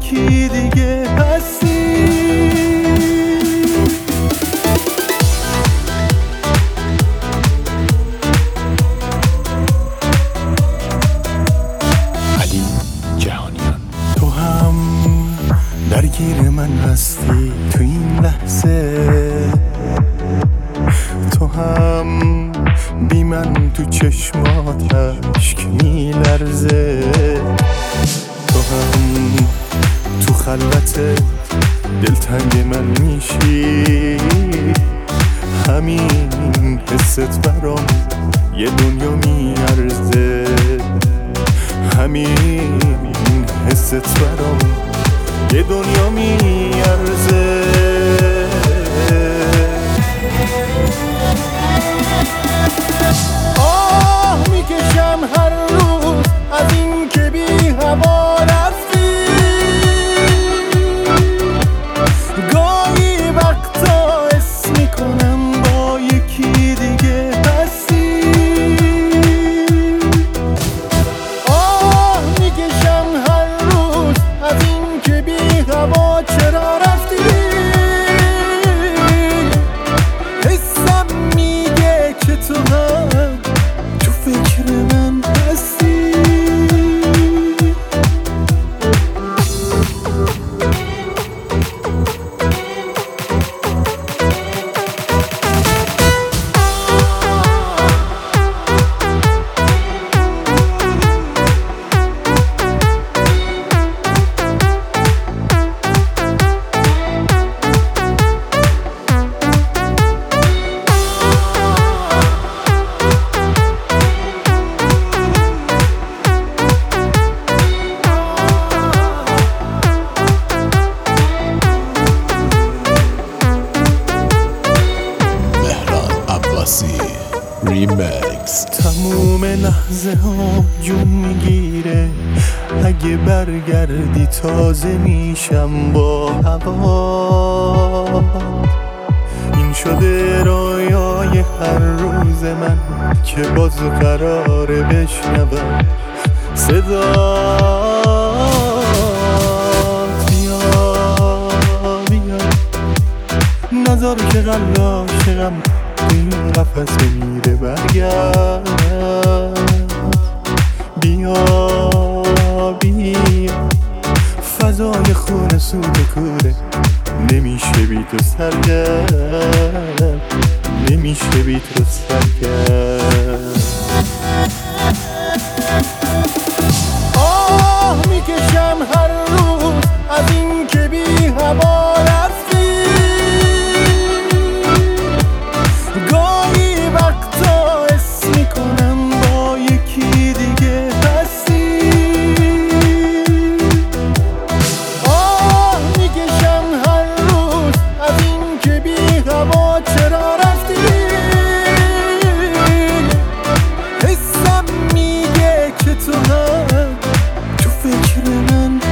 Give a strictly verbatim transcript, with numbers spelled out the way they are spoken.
یکی دیگه هستی. علی جهانیان. تو هم درگیر من هستی تو این لحظه، تو هم بی من تو چشمات عشق میلرزه، تو هم تو خلوت دلتنگ من میشی، همین حست برام یه دنیا میارزه، همین حست برام یه دنیا میارزه. آه میکشم هر روز از این که بی هوا رفتی، گاهی وقتا حس میکنم با یکی دیگه هستی. آه میکشم هر روز از این که بی هوا چرا رفتی، حسم میگه که تو هم تو فکر من هستی. ریمکس. تموم لحظه ها جون میگیره، اگه برگردی تازه میشم با هوا. این شده رویای هر روز من که باز قراره بشنوم صدات. بیا بیا نذار که قلب عاشقم این قفص بمیره، برگرد. بیا بیا فضای خونه سود کوره، نمیشه بی تو سرگرد، نمیشه بی تو سرگرد. آه میکشم هر روز از این که بی هوا رفتی، گاهی وقتا حس میکنم با یکی دیگه هستی. آه میکشم هر روز از این که بی هوا چرا رفتی، حسم میگه که تو هم تو فکر من